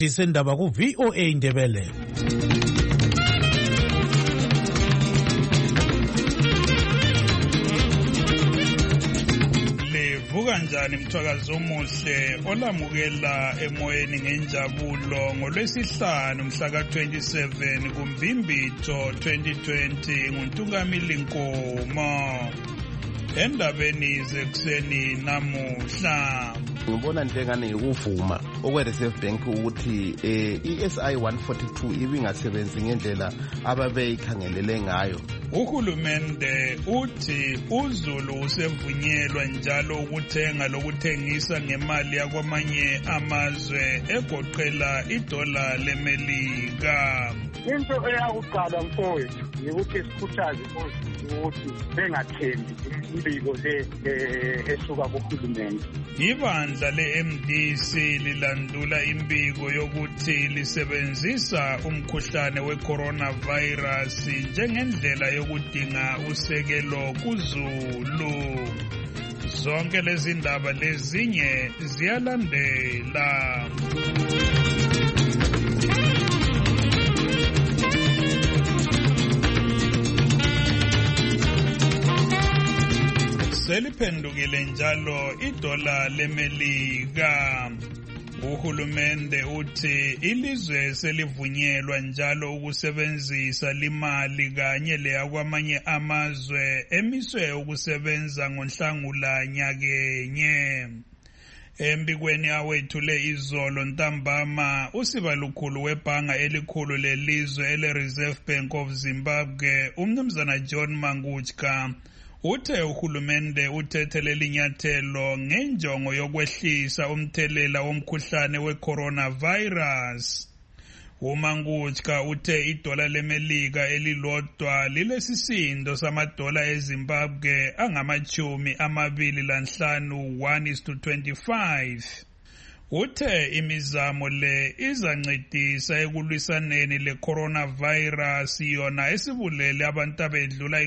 Disendaba ku VOA Indebele. Levuka njani mthwakazi omuhle olamukela emoyeni ngenjabulo ngolwesihlanu mhla ka-27 kuMbimbitho 2020 nguNtungamili Nkomo. Endabeni zekuseni namuhla ngibona njengani ukuvuma okwe-Reserve Bank ukuthi i-SI 142 ibingasebenzi ngendlela ababeyikhangelele ngayo. Uhulumende uthi uZulu usevunyelwa njalo ukuthenga lokuthengisa ngemali yakwamanye amazwe egoqela idola leMelika. Into eyakuqala mfowethu ukuthi sikhuthaze ukuthi bengathembi imbiko le esuka kuhulumende. Ibandla le-MDC lilandula imbiko yokuthi lisebenzisa umkhuhlane we-coronavirus njengendlela yokudinga usekelo kuZulu. Zonke lezi ndaba lezinye ziyalandela. Seliphendukile njalo idola leMelika. Uhulumende uthi ilizwe selivunyelwa njalo ukusebenzisa limali kanye leyakwamanye amazwe emiswe ukusebenza ngoNhlangula nyakenye. Embikweni awethule izolo ntambama usibalukhulu webhanga elikhulu lelizwe ele-Reserve Bank of Zimbabwe umnumzana John Mangutska uthe uhulumende uthethe linyathelo ngenjongo yokwehlisa umthelela womkhuhlane we-coronavirus. uMangutska uthe idola leMelika elilodwa lilesisindo samadola eZimbabwe angama-25 1:25. Uthe imizamo le izancedisa ekulwisaneni le-coronavirus yona esibulele abantu abedlula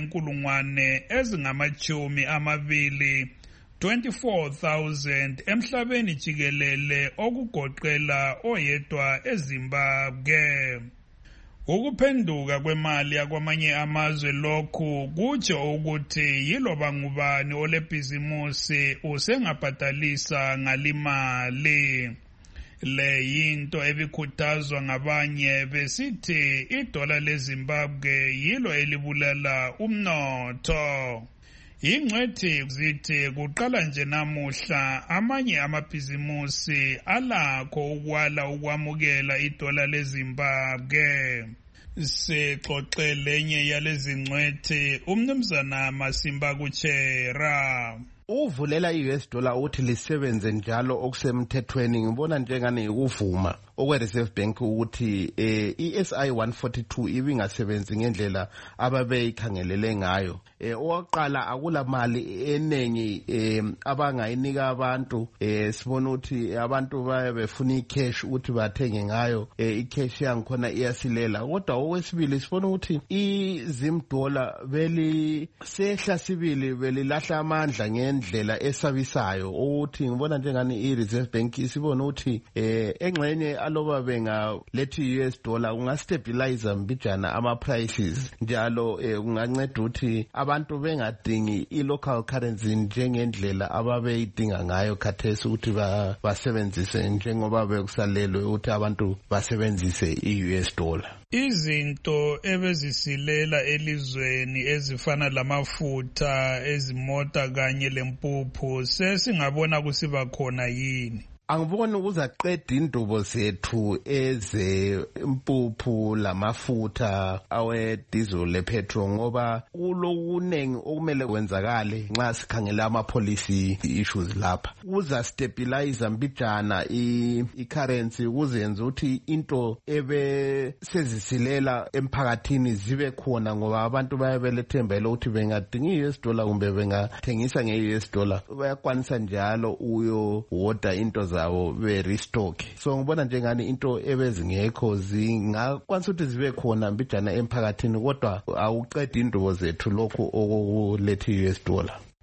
24,000 emhlabeni jikelele okugoqela oyedwa eZimbabwe. Ukuphenduka kwemali yakwamanye amazwe lokhu kutsho ukuthi yiloba ngubani olebhizimusi usengabhadalisa ngalimali. Le yinto ebikhuthazwa ngabanye besithi idola leZimbabwe yilo elibulala umnotho. Ingcwethi zithi kuqala nje namuhla amanye amabhizimusi alakho ukwala ukwamukela idola leZimbabwe. Sixoxe lenye yalezi ngcwethi umnumzana Masimba Kuchera. Uvulela i-US dollar ukuthi lisebenze njalo okusemthethweni ngibona njengani ukuvuma okwe-Reserve Bank ukuthi i-SI 142 ibingasebenzi ngendlela ababeyikhangelele ngayo. Oqala akula mali enengi abangayinika abantu. Sibona ukuthi abantu bayabefuna icash ukuthi bathenge ngayo. Icash yangikhona iyasilela. Kodwa okwesibili sibona ukuthi izimdola sehla sibili belilahla amandla ngendlela esabisayo ukuthi ngibona njengani i-Reserve Bank sibona ukuthi engxenye aloba bengalethi i-US dollar kungastabilize mbijana ama-prices njalo kunganceda ukuthi abantu bengadingi i-local currency njengendlela ababeyidinga ngayo khathesi ukuthi basebenzise njengoba bekusalelwe ukuthi abantu basebenzise i-US dollar. Izinto ebezisilela elizweni ezifana lamafutha, ezimota kanye lempuphu sesingabona kusiba khona yini? Angiboni ukuzaqeda indubo zethu ezempuphu lamafutha awe-diesel le-petrol ngoba kulokunengi okumele kwenzakale nxa sikhangela ama-policy issues lapha. Kuzastabilize mbijana i-currency kuzenza ukuthi into ebesezisilela emphakathini zibe khona ngoba abantu bayabelethembela ukuthi bengadinga i-US dollar kumbe bengathengisa nge-US dollar bayakwanisa njalo uyowoda into zabo be-restock. So ngibona njengani into ebezingekho zingakwanisa ukuthi zibe khona mbijana emphakathini kodwa awuqeda indubo zethu lokhu okuletha i-US dollar.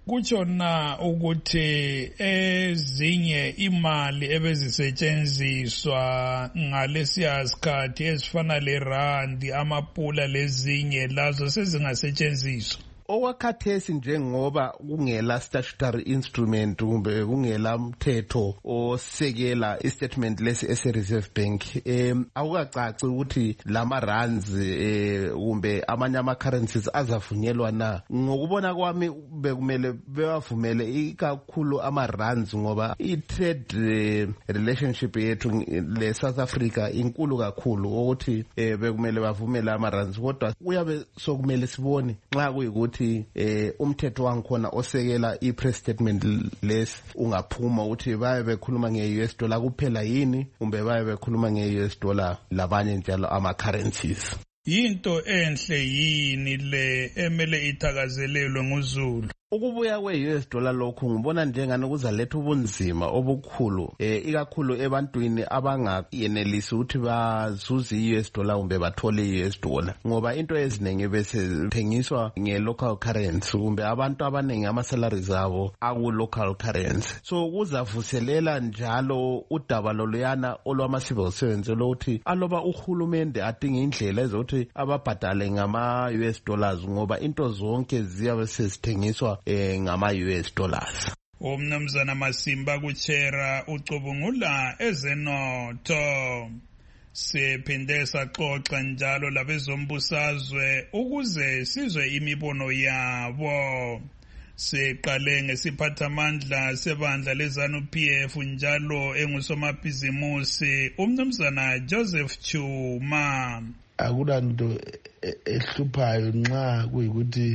Kuchona ukuthi ezinye imali ebezisetshenziswa ngalesiya sikhathi ezifana lerandi, amapula lezinye lazo sezingasetshenziswa. Okwakhathesi njengoba kungela statutory instrument kumbe kungela mthetho osekela istatement lesi ese-Reserve Bank, akukacaci ukuthi lama rands kumbe amanye ama-currencies azavunyelwa na. Ngokubona kwami bekumele bewavumele ikakhulu ama-rands ngoba i-trade relationship yethu le-South Africa inkulu kakhulu ukuthi bekumele bavumele ama-rands, kodwa kuyabe sokumele sibone nxa kuyikuthi umthetho wangikhona osekela i-press statement lesi ungaphuma ukuthi baye bekhuluma nge-US dollar kuphela yini kumbe baye bekhuluma nge-US dollar labanye njalo ama-currencies. Yinto enhle yini le emele ithakazelelwe nguZulu? Ukubuya kwe-US dollar lokhu ngibona njengani kuzaletha ubunzima obukhulu ikakhulu ebantwini abangayenelisi ukuthi bazuze i-US dollar kumbe bathole i-US dollar, ngoba into eziningi bese thengiswa nge-local currency kumbe abantu abaningi ama-salaries abo aku-local currency. So kuzavuselela njalo udaba loluyana olwama-civil servants lokuthi aloba uhulumende adinga indlela ezokuthi ababhadale ngama-US dollars ngoba into zonke ziyabe sezithengiswa ngama-US dollars. Umnumzana Masimba kuchera ucubungula ezenotho. Siphinde saxoxa njalo labezombusazwe ukuze sizwe imibono yabo. Siqale ngesiphathamandla sebandla leZANU-PF njalo engusomabhizimusi umnumzana Joseph Chuma. Akulanto ehluphayo nxa kuyikuthi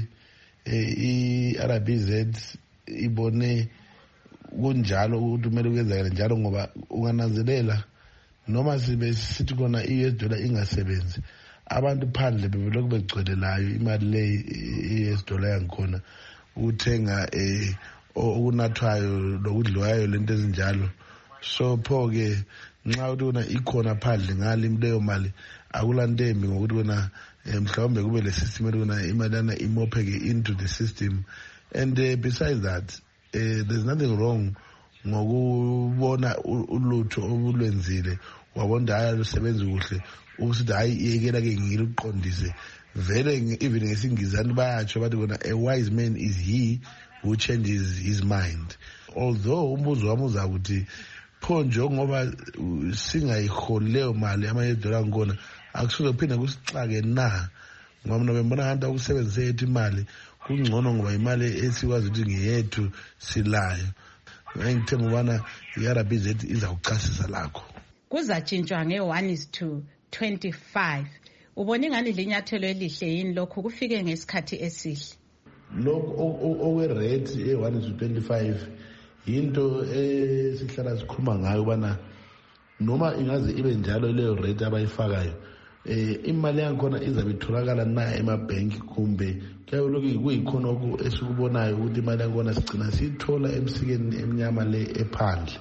i-RBZ ibone kunjalo ukuthi kumele kwenzakale njalo, ngoba ungananzelela noma sibe sithi kona i-US dollar ingasebenzi, abantu phandle bebelokhu begcwelelayo imali le i-US dollar yangikhona ukuthenga okunathwayo lokudliwayo lento ezinjalo. So pho-ke nxa ukuthi kona ikhona phandle ngali leyo mali akulantembi ngokuthi kona mhlawumbe kube le system ekuna imalana imopheke into the system. And besides that, there's nothing wrong ngokubona ulutho obulwenzile wabona hayi lusebenza kuhle usithi hayi iyekela ke ngiliqondise vele even ngesingizani bayatsho bathi kona a wise man is he who changes his mind. Although umbuzo wami uzakuthi pho njengoba singayiholeyo mali ama-dollar ngona akusuke phinde kusixake na, ngoba mina bembona ngathi ukusebenzisa yethu imali kungcono ngoba imali esikwazi ukuthi ngeyethu silayo. Ngithemba ubana i-RBZ izawuchasisa lakho. Kuzatshintshwa nge-1:25. Ubone ngani linyathelo elihle yini lokho kufike ngesikhathi esihle? Lokho owe-rate e-1:25 yinto esihlala sikhuluma ngayo ubana noma ingaze ibe njalo leyo rate abayifakayo imali yangikhona izabe itholakala na emabhenki kumbe kuyabe lokhu kuyikhona esikubonayo ukuthi imali yangikhona sigcina siyithola emsikeni emnyama le ephandle.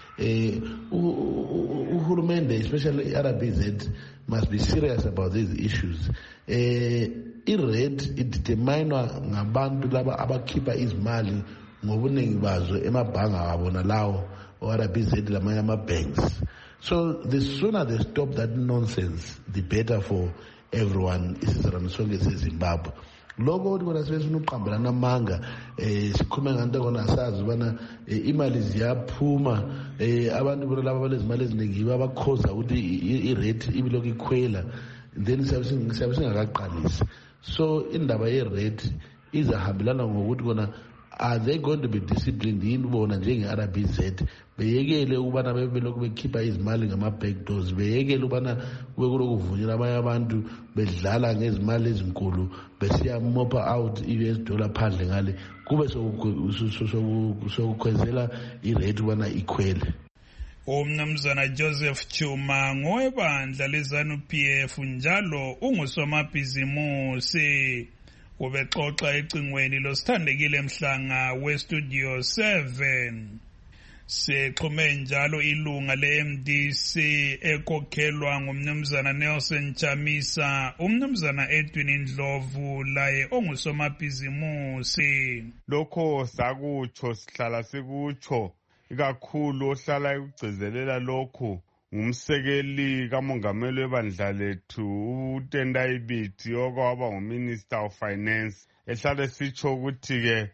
Uhulumende especially i-RBZ must be serious about these issues. I-rate ideterminwa ngabantu laba abakhipha izimali ngobuningi bazo emabhanga abo nalawo o-RBZ lamanye ama-banks. So the sooner they stop that nonsense, the better for everyone isizarana sonke seZimbabwe. Lokho ukuthi bona sibesifuna uqambelana amanga sikhuluma nganto kona sazi ubana imali ziyaphuma abantu bona laba balezimali eziningi babakhoza ukuthi i-rate ibilokhu ikhwela then siyabe singakaqalisi. So indaba ye-rate izahambelana ngokuthi kona are they going to be disciplined yini bona njenge-RBZ beyekele ukubana bebelokhu bekhipha izimali ngama-backdoors, beyekele ukubana kube kulokuvunyelwa abanye abantu bedlala ngezimali ezinkulu besiya mopa out i-US dollar phandle ngale kube sokukhwezela i-rate ubana ikhwele. Umnumzana Joseph Chuma ngowebandla leZANU-PF njalo ungusomabhizimusi. Ubexoxa ecingweni losithandekile Mhlanga weStudio 7. Sixhume njalo ilunga le-MDC ekhokhelwa ngumnumzana Nelson Chamisa, umnumzana Edwin Ndlovu laye ongusomabhizimusi. Lokho sakutsho sihlala sikutsho, ikakhulu ohlala ekugcizelela lokhu ngumsekeli kamongameli webandla lethu uTendai Biti okwaba nguMinister of Finance. Ehlale sitsho ukuthi-ke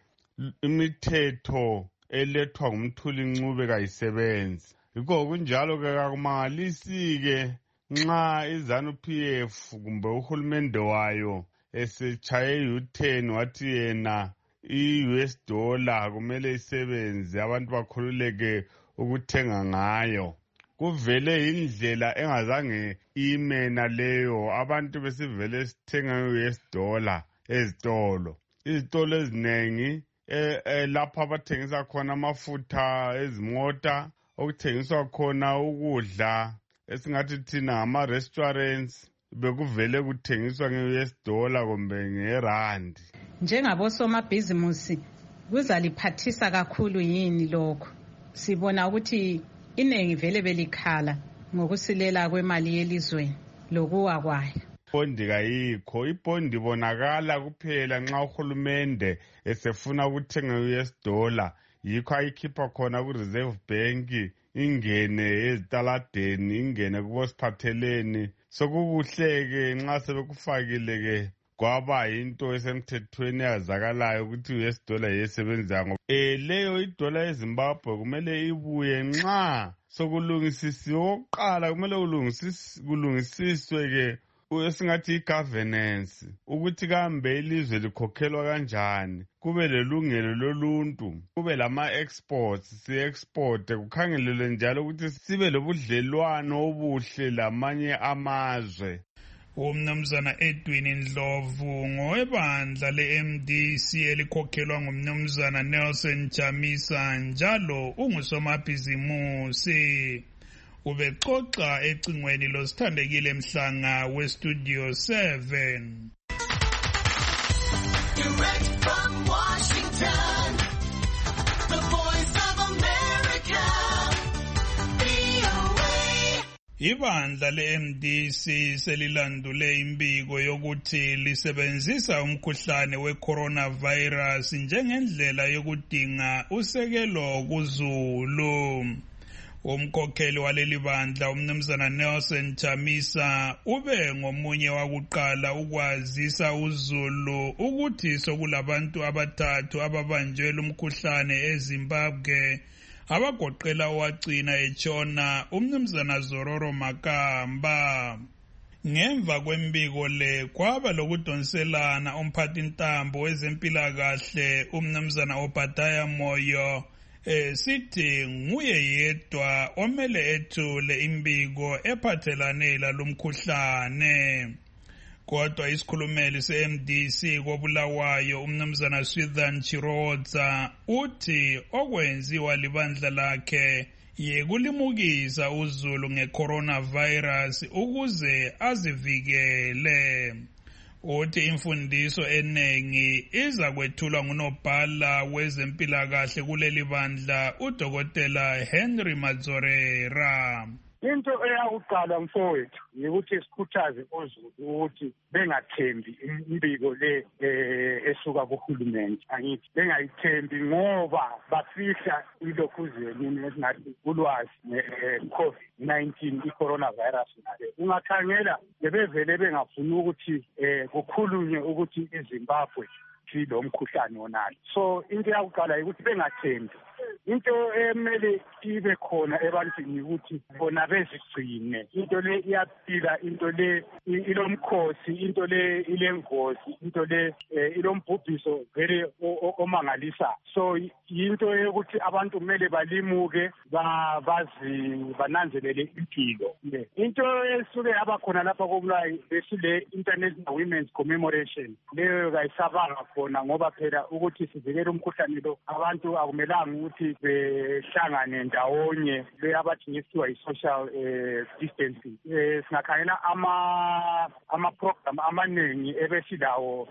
imithetho elethwa ngumthuli ncube kayisebenzi. Yikho kunjalo-ke kakumangalisi-ke nxa iZANU-PF kumbe uhulumende wayo esechaye U-10 wathi yena i-US dollar kumele isebenze abantu bakhululeke ukuthenga ngayo. Kuvele indlela engazange imena leyo, abantu besivele sithenga i-US dollar ezitolo. Izitolo ezinengi lapha abathengisa khona amafutha ezimota, okuthengiswa khona ukudla esingathi thina ngama-restaurants, bekuvele kuthengiswa nge-US dollar kumbe ngerandi. Njengabosomabhizimusi kuzaliphathisa kakhulu yini lokho? Sibona ukuthi iningi vele belikhala ngokusilela kwemali yelizweni lokuwa kwayo. Ibondi kayikho, ibondi ibonakala kuphela nxa uhulumende esefuna ukuthenga i-US dollar, yikho ayikhipha khona ku-Reserve Bank, ingene ezitaladeni, ingene kubosiphatheleni. Sokukuhle-ke nxa sebekufakile-ke kwaba yinto esemthethweni yazakalayo ukuthi i-US dollar yesebenza ngoba leyo idola yeZimbabwe kumele ibuye nxa sokulungisisiwe. Okokuqala kumele kulungisiswe-ke esingathi i-governance, ukuthi kambe ilizwe likhokhelwa kanjani, kube lelungelo loluntu, kube lama-exports, si-exporte, kukhangelelwe njalo ukuthi sibe lobudlelwano obuhle lamanye amazwe. Umnumzana Edwin Ndlovu ngowebandla le-MDC elikhokhelwa ngumnumzana Nelson Chamisa, njalo ungusomabhizimusi. Ubexoxa ecingweni losithandekile Mhlanga we-Studio 7. Direct from Washington, the Voice of America, VOA. Ibandla le-MDC selilandule imbiko yokuthi lisebenzisa umkhuhlane we-coronavirus njengendlela yokudinga usekelo kuZulu. Umkhokheli waleli bandla umnumzana Nelson Chamisa ube ngomunye wakuqala ukwazisa uZulu ukuthi sokulabantu abathathu ababanjwe umkhuhlane eZimbabwe, abagoqela owagcina etshona umnumzana Zororo Makamba. Ngemva kwembiko le kwaba lokudonselana umphathintambo wezempilakahle umnumzana Obadiah Moyo sithi nguye yedwa omele ethule imbiko ephathelane lalomkhuhlane. Kodwa isikhulumeli se-MDC koBulawayo umnumzana Swithan Chirodza uthi okwenziwa libandla lakhe yekulimukisa uZulu nge-coronavirus ukuze azivikele. Uthi imfundiso enengi iza kwethulwa ngunobhala wezempilakahle kuleli bandla uDokotela Henry Mazorera. Into eyakuqala mfowethu ukuthi sikhuthaze uZulu ukuthi bengathembi imbiko le esuka kuhulumende. Angithi bengayithembi ngoba bafihla ilokhuzeni esingathi ulwazi nge-COVID-19 i-coronavirus nale. Ungakhangela bebevele bengafuni ukuthi kukhulunywe ukuthi iZimbabwe lo mkhuhlane wonalo. So into yakuqala ukuthi bengathembi. Into emele ibe khona ebantwini ukuthi bona bezigcine. Into le iyaphila, into le ilomkhosi, into le ilengozi, into le ilombhubhiso vele omangalisa. So into yokuthi abantu kumele balimuke bazi bananzelele impilo. Into esuke abakhona lapha koBulawayo besile International Women's Commemoration leyo kayisabanga khona ngoba phela ukuthi sivikele umkhuhlane lo abantu akumelanga ukuthi behlangane ndawonye le abathi ngethiwa yi-social distancing. Singakhangela ama-program amaningi ebesilawo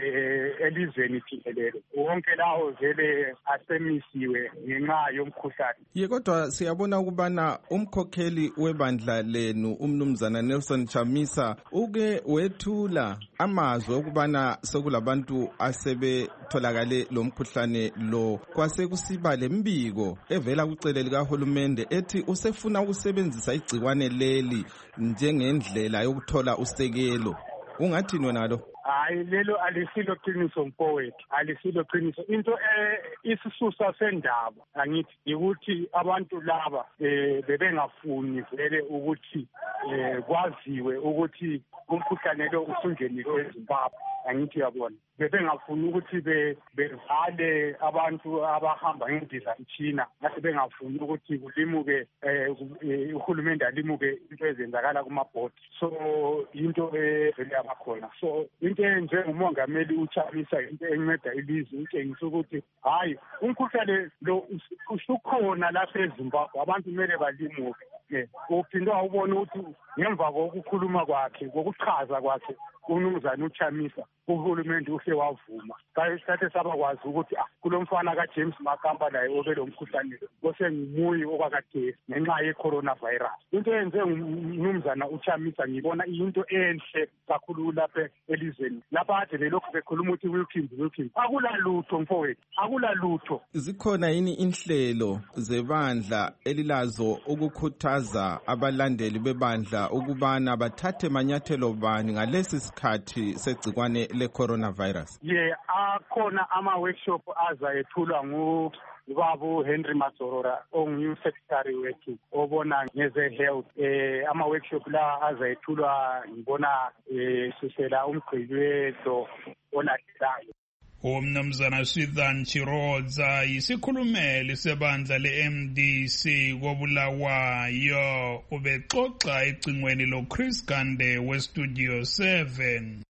elizweni jikelele. Wonke lawo vele asemisiwe ngenxa yomkhuhlane. Ye kodwa siyabona ukubana umkhokheli webandla lenu umnumzana Nelson Chamisa uke wethula amazwi okubana sekulabantu asebetholakale lo mkhuhlane lo. Kwase kusiba lembiko evela kucele likahulumende ethi usefuna ukusebenzisa igcikwane leli njengendlela yokuthola usekelo. Ungathini wena lo? Hayi lelo alisilo qiniso mfowethu, alisilo qiniso. Into isisusa sendaba angithi ukuthi abantu laba bebengafuni vele ukuthi kwaziwe ukuthi umkhuhlane lo usungenile eZimbabwe. Angithi yabona bebengafuni ukuthi bevale abantu abahamba ngendizamtshina, ngase bengafuni ukuthi kulimuke uhulumende alimuke into ezenzakala kumabhodi. So into vele abakhona. So into njengomongameli uChamisa into enceda ilizwe utshengisa ukuthi hayi umkhuhlane lo usukhona lapha eZimbabwe, abantu kumele balimuke. Uphinde ubone ukuthi ngemva kokukhuluma kwakhe, kokuchaza kwakhe umnumzana uChamisa, uhulumende uhle wavuma. Kayisathe sabakwazi ukuthi kulomfana kaJames Makamba laye obelo mkhuhlane osengimuyi okwakade ngenxa ye-coronavirus. Into yenze umnumzana uChamisa ngibona into enhle kakhulu lapha elizweni. Lapha ade belokhu bekhuluma ukuthi Wilkins. Akulalutho mfowethu, akulalutho. Zikhona yini inhlelo zebandla elilazo ukukhuthaza abalandeli bebandla ukubana bathathe manyathelo bani ngalesi sikhathi segcikwane le-coronavirus? Akhona ama-workshop azayethulwa ngubaba Henry Mazorora ongunew secretary wethu obona ngeze-health. Ama-workshop la azayethulwa ngibona susela uMgqibelo olandelayo. Umnumzana Swithan Chirodza yisikhulumeli sebandla le-MDC koBulawayo ubexoxa ecingweni loChris Gande weStudio 7.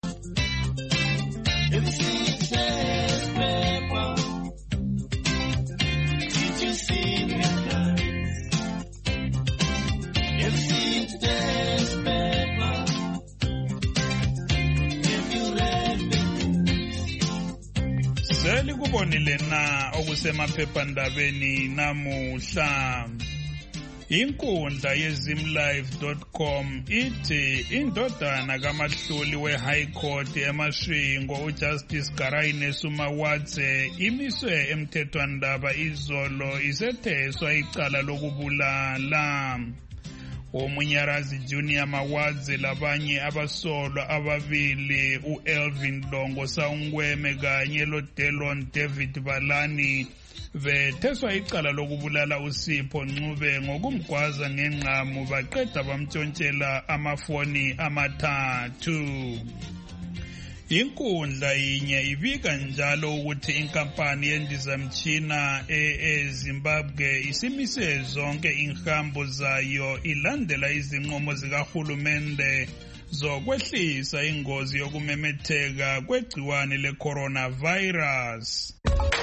Selikubonile na okusemaphephandabeni namuhla. Inkundla yezimlive.com ithi indodana kaMahluli we-High Court eMashingo uJustice Garayine Sumawadze imiswe emthethwandaba izolo isetheswa icala lokubulala. Umunyarazi Junior Mawadze labanye abasolwa ababili uElvin Longo Sawungweme kanye loDelon David Balani betheswa icala lokubulala uSipho Ncube ngokumgwaza ngengqamu baqeda bamtshontshela amafoni amathathu. Inkundla inye ibika njalo ukuthi inkampani yendizamtshina eZimbabwe isimise zonke inhambo zayo ilandela izinqumo zikahulumende zokwehlisa ingozi yokumemetheka kwegciwane le-coronavirus.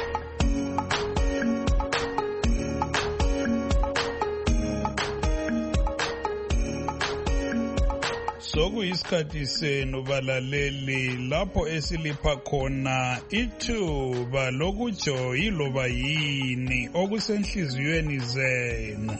Sokuyisikhathi senu balaleli lapho esilipha khona ithuba lokutsho yiloba yini okusenhliziyweni zenu.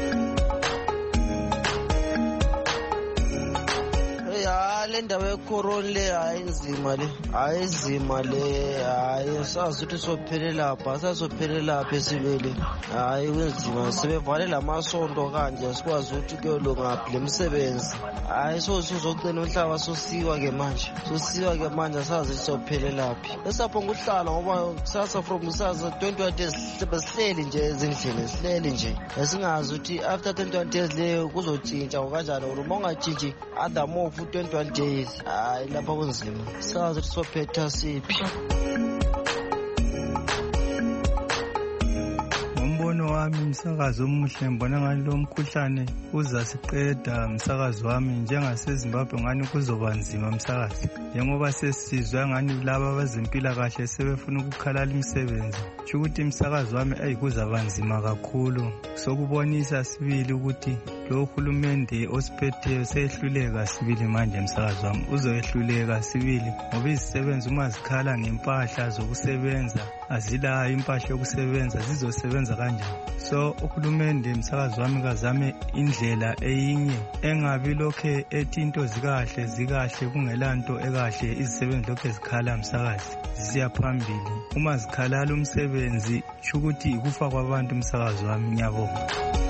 Le ndaba yecorona le ayinzima le hayi sazi ukuthi sophele lapha esibele hayi kunzima sebevale lamasondo kanje sikwazi ukuthi kuyolungaphi lemisebenzi hayi sozocela umhlaba sosiwa ke manje sazi ukuthi sophele laphi esapho ukuhlala ngoba kusasa from kusasa 21 days sihleli nje ezindlini sihleli nje esingazi ukuthi after 21 days leyo kuzotshintsha kanjani uma ungatshintshi other more for 21 days hayi lapha kunzima sazi ukuthi sophetha siphi. Umbono wami umsakazo omuhle ngibona ngani lo mkhuhlane uzasiqeda msakazo wami njengaseZimbabwe ngani kuzoba nzima msakazi njengoba sesizwa ngani laba abezempilakahle sebefuna ukukhalala imisebenzi kusho ukuthi umsakazo wami kuzaba nzima kakhulu sokubonisa sibili ukuthi lo hulumende osiphetheyo seyehluleka sibili manje msakazi wami uzoyehluleka sibili ngoba izisebenzi uma zikhala ngempahla zokusebenza azilayo impahla yokusebenza zizosebenza kanjani so uhulumende msakazi wami kazame indlela eyinye engabi lokhe ethi into zikahle kungela nto ekahle izisebenzi lokhe zikhala msakazi zisiya phambili uma zikhalala umsebenzi kusho ukuthi ikufa kwabantu msakazi wami ngiyabonga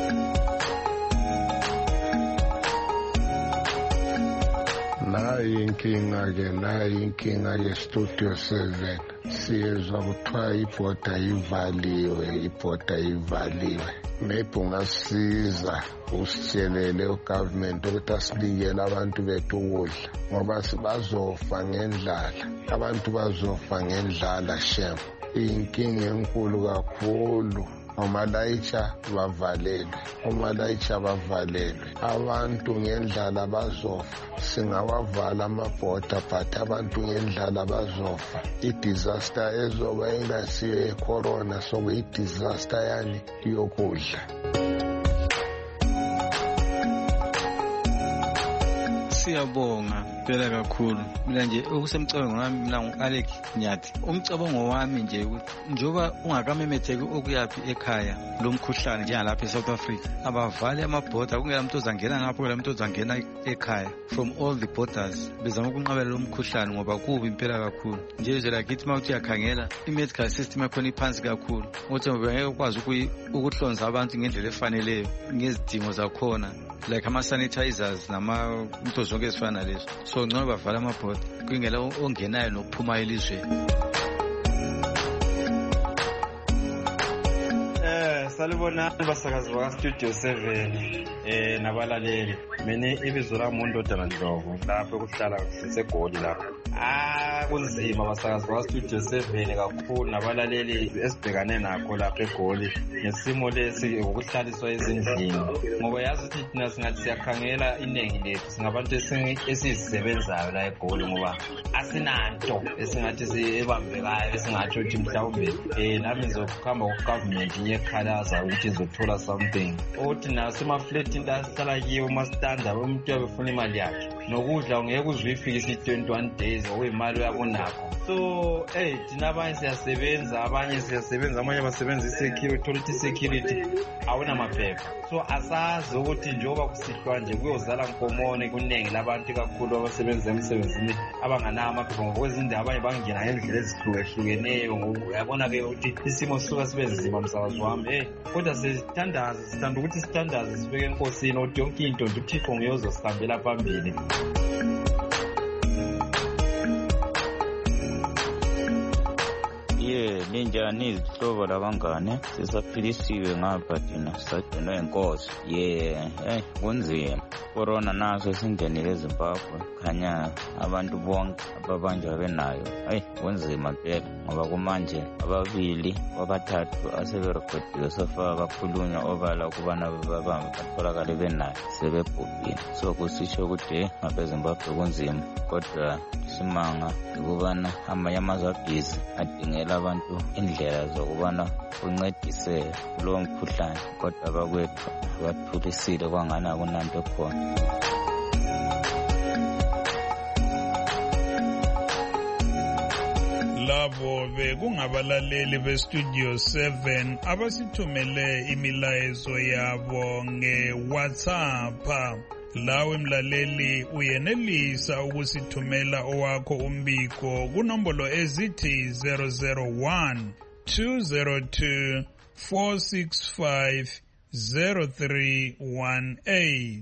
nayi inkinga ke Studio 7 siyezwa kuthiwa ibhoda ivaliwe maybe ungasiza usitshelele ugovernment ukuthi asinikele abantu bethu ukudla ngoba bazofa ngendlala abantu bazofa ngendlala shem inkinga enkulu kakhulu omalayicha bavalelwe abantu ngendlala bazofa singawavala amabhoda but abantu ngendlala bazofa i-disaster ezoba ingasiyo ye-corona sokuyi-disaster yani yokudla siyabonga phela kakhulu mina nje okusemcabangweni wami mina ngu-Alex Nyathi umcabango wami nje ukuthi njoba ungakamemetheki okuyaphi ekhaya lo mkhuhlane njengalapha eSouth Africa abavale amabhoda kungela muntu ozangena ngapho kungela muntu ozangena ekhaya from all the borders bezama ukunqabela lo mkhuhlane ngoba kubi impela kakhulu nje izwe lakithi uma uthi uyakhangela i-medical system yakhona iphansi kakhulu ukuthi ngeke ukwazi ukuhlonza abantu ngendlela efaneleyo ngezidingo zakhona like ama-sanitizers into zonke ezifana nalezo so ngcono bavala amabhoda kungela ongenayo nokuphumayo elizweni salibona basakazi baka-Studio 7 nabalaleli mina ibizo lami uNdodana Ndlovu lapho ukuhlala segoli lapho kunzima basakazi baka-Studio 7 kakhulu nabalaleli esibhekane nakho lapho eGoli ngesimo lesi ukuhlaliswa ezindlini ngoba yazi ukuthi thina singathi siyakhangela iningi lethu singabantu esizisebenzayo la eGoli ngoba asinanto esingathi ebambekayo esingathi ukuthi mhlawumbe nami ngizokuhamba ku-government ngiyekhalaza ukuthi ngizothola something ukuthi nasemafleti into asihlala kiyo umastanda umuntu uyabefuna imali yakhe nokudla ungeke uzuyifike i-21 days okuyimali uyabonakho so thina abanye siyasebenza amanye basebenza i-security uthola ukuthi i-security awunamaphepha so asazi ukuthi njengoba kusihlwa nje kuyozala nkomone kuningi labantu kakhulu abasebenza emsebenzini abanganawo amaphepha ngokwezindawo abanye bangena ngendlela ezihlukehlukeneyo uyabona-ke ukuthi isimo sisuka sibe nzima msakazi wami kodwa sithanda ukuthi sithandaze sibeke enkosini ukuthi yonke into nje uThixo ngiyozosihambela phambili ninjani izihlobo labangane sisaphilisiwe ngapha thina sisadinwe inkosi kunzima corona naso singenile eZimbabwe khanya abantu bonke ababanjwa benayo kunzima phela ngoba kumanje ababili wabathathu aseberekhodiwe sofaka kakhulunywa obala ukubana batholakale benayo sebebhubhile so kusitsho ukuthi ngapha eZimbabwe kunzima kodwa isimanga ukubana amanye amazwe abhizi adingela abantu indlela zokubana kuncedise kulowo mkhuhlane kodwa abakwethu bathulisile kwangani akunanto khona labo bekungabalaleli beStudio 7 abasithumele imilayezo yabo ngeWhatsApp lawe mlaleli uyenelisa ukusithumela owakho umbiko kunombolo ezithi 001 202 465 0318.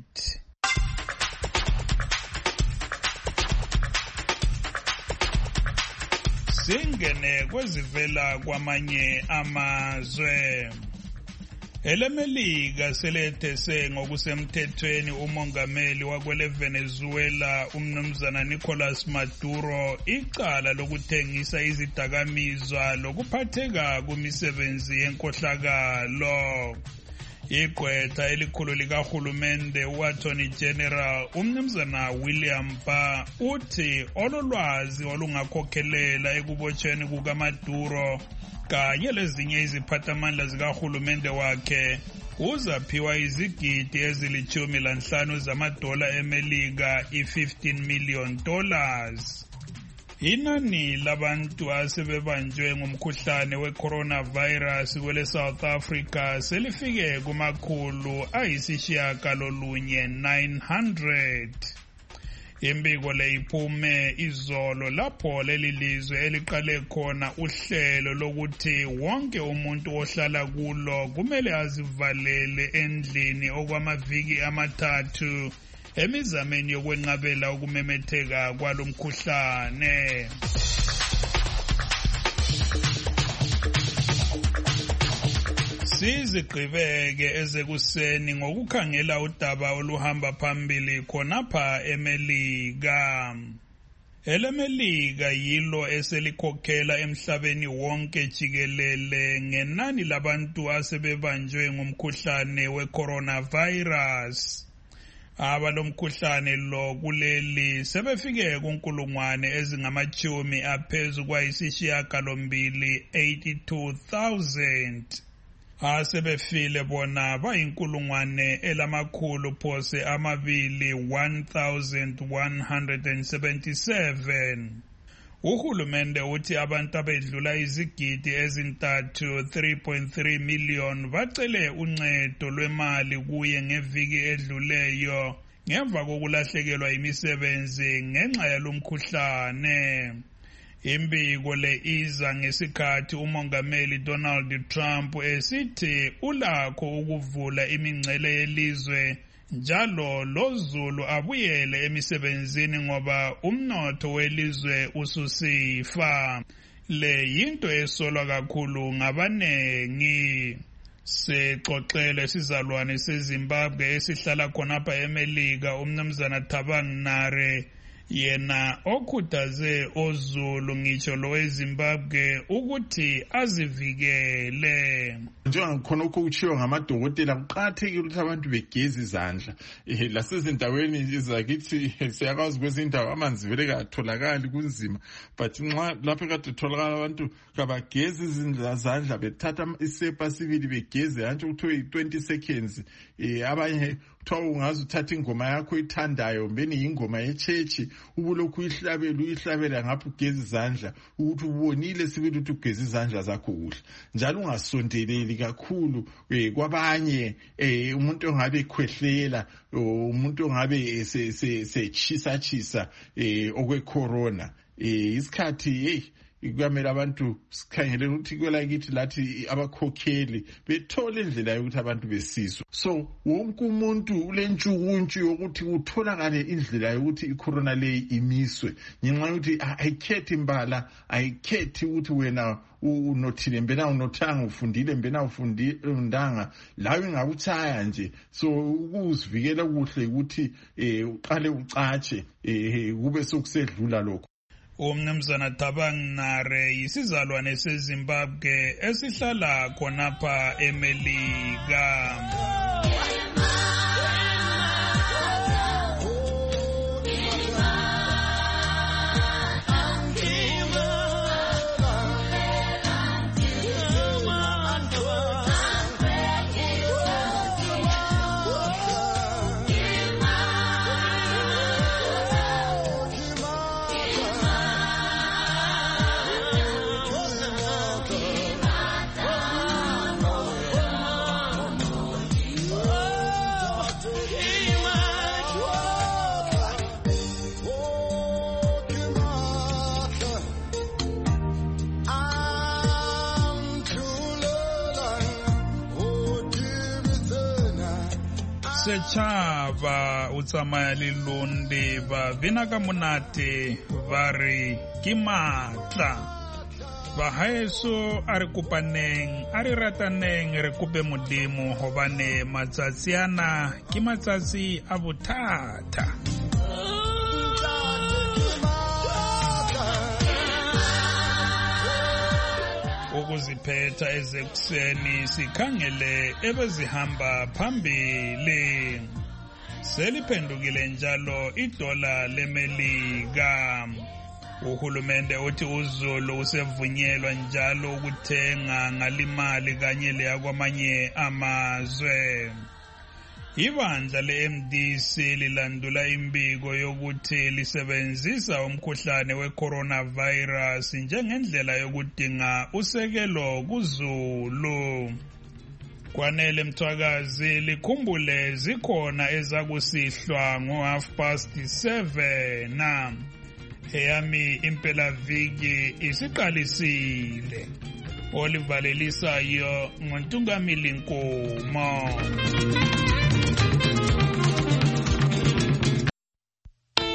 Singene kwezivela kwamanye amazwe. EleMelika selethese ngokusemthethweni umongameli wakwele Venezuela umnumzana Nicolas Maduro icala lokuthengisa izidakamizwa lokuphatheka kumisebenzi yenkohlakalo. Igqwetha elikhulu likahulumende u-Attorney General umnumzana William Barr uthi ololwazi olungakhokhelela ekubotshweni kukaMaduro kanye lezinye iziphathamandla zikahulumende wakhe uzaphiwa izigidi ezili-15 zamadola eMelika i-$15 million. Inani labantu asebebanjwe ngumkhuhlane we-coronavirus kwele South Africa selifike kumakhulu ayisishiyagalolunye 900. Imbiko le iphume izolo lapho leli lizwe eliqale khona uhlelo lokuthi wonke umuntu ohlala kulo kumele azivalele endlini okwamaviki 3 emizameni yokwenqabela ukumemetheka kwalomkhuhlane. Sizigqibeke ezekuseni ngokukhangela udaba oluhamba phambili khonapha eMelika. EleMelika yilo eselikhokhela emhlabeni wonke jikelele ngenani labantu asebebanjwe ngumkhuhlane we-coronavirus. Abalomkhuhlane lo kuleli sebefike kunkulungwane ezingamachumi aphezu kwayisishiyagalombili 82,000. Asebefile bona bayinkulungwane elamakhulu phose amabili 1,177. Uhulumende uthi abantu abedlula izigidi ezintathu 3.3 million bacele uncedo lwemali kuye ngeviki edluleyo ngemva kokulahlekelwa imisebenzi ngenxa yalomkhuhlane. Imbiko le iza ngesikhathi umongameli Donald Trump esithi ulakho ukuvula imingcele yelizwe njalo lozulu abuyele emisebenzini ngoba umnotho welizwe ususifa. Le yinto esolwa kakhulu ngabanengi. Sexoxele sizalwane seZimbabwe esihlala khonapha eMelika umnumzana Thabang Nare yena okhuthaze ozulu ngitsho lo weZimbabwe ukuthi azivikele. Njengakhonokho kutshiwo ngamadokotela kuqakathekile ukuthi abantu begeze izandla. Lasezindaweni zakithi siyakwazi kwezindawo amanzi vele katholakali kunzima, but nxa lapho kade tholakala abantu kabageze izandla bethatha isepa sibili begeze hantshi kuthiwe 20 seconds. Abanye kuthiwa ungaze uthatha ingoma yakho ithandayo mbeni yingoma yechechi ubulokhu uyihlabela ngapho ugeze izandla ukuthi ubonile sibili ukuthi ugeze izandla zakho kuhle, njalo ungasondeleli kakhulu kwabanye. Umuntu ongabe ekhwehlela, umuntu ongabe sechisa okwe-corona, isikhathi kuyamele abantu sikhangele ukuthi kwelakithi lathi abakhokheli bethole indlela yokuthi abantu besizwe. So wonke umuntu ulentshukuntshu yokuthi kutholakale indlela yokuthi icorona leyi imiswe ngenxa yokuthi ayikhethi imbala, ayikhethi ukuthi wena unothile mbena unothanga, ufundile mbena ufundanga, lawe ngakuthaya nje. So ukuzivikela kuhle ukuthi uqale ucatshe kube sokusedlula lokho. Umnumzana Thabang Nare yisizalwane seZimbabwe esihlala khonapha eMelika. Setšhaba o tsamaya le londe ba bina ka monate ba re ke maatla. bahaeso a re kopaneng a re rataneng re kope modimo hobane matsatsi ana ke matsatsi a bothata. Ukuziphetha ezekuseni sikhangele ebezihamba phambili. Seliphendukile njalo idola leMelika. Uhulumende uthi uZulu usevunyelwa njalo ukuthenga ngalimali kanye leyakwamanye amazwe. Ibandla le-MDC lilandula imbiko yokuthi lisebenzisa umkhuhlane we-coronavirus njengendlela yokudinga usekelo kuZulu. Kwanele Mthwakazi likhumbule zikhona ezakusihlwa ngo7:30. Eyami impelaviki isiqalisile. Olivalelisayo ngoNtungamili Nkomo.